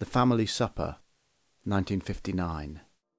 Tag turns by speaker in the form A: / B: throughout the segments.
A: The Family Supper, 1959.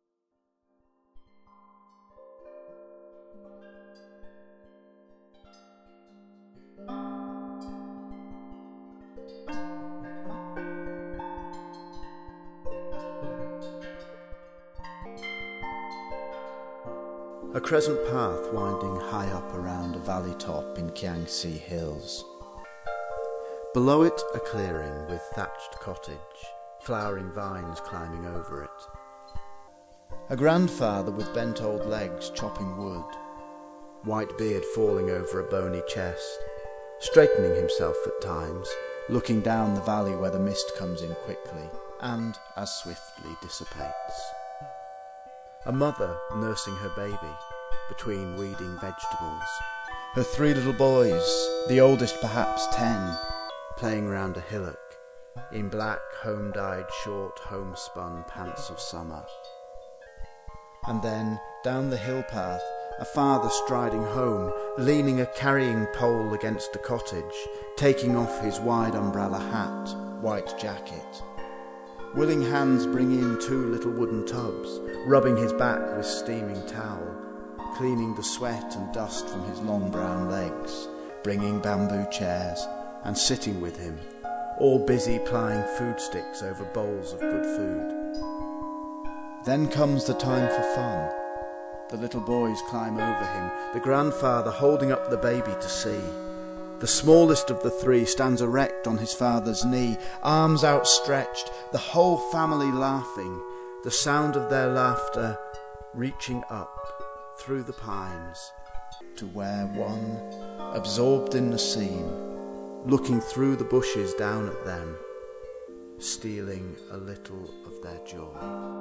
A: A crescent path winding high up around a valley top in Kiangsi Hills. Below it a clearing with thatched cottage, flowering vines climbing over it. A grandfather with bent old legs chopping wood, white beard falling over a bony chest, straightening himself at times, looking down the valley where the mist comes in quickly and as swiftly dissipates. A mother nursing her baby between weeding vegetables. Her 3 little boys, the oldest perhaps 10, playing round a hillock in black home-dyed short homespun pants of summer. And then down the hill path a father striding home, leaning a carrying pole against a cottage, taking off his wide umbrella hat, white jacket. Willing hands bring in 2 little wooden tubs, rubbing his back with steaming towel, cleaning the sweat and dust from his long brown legs, bringing bamboo chairs and sitting with him, all busy plying food sticks over bowls of good food. Then comes the time for fun. The little boys climb over him, the grandfather holding up the baby to see. The smallest of the 3 stands erect on his father's knee, arms outstretched, the whole family laughing, the sound of their laughter reaching up through the pines to where one, absorbed in the scene, looking through the bushes down at them, stealing a little of their joy.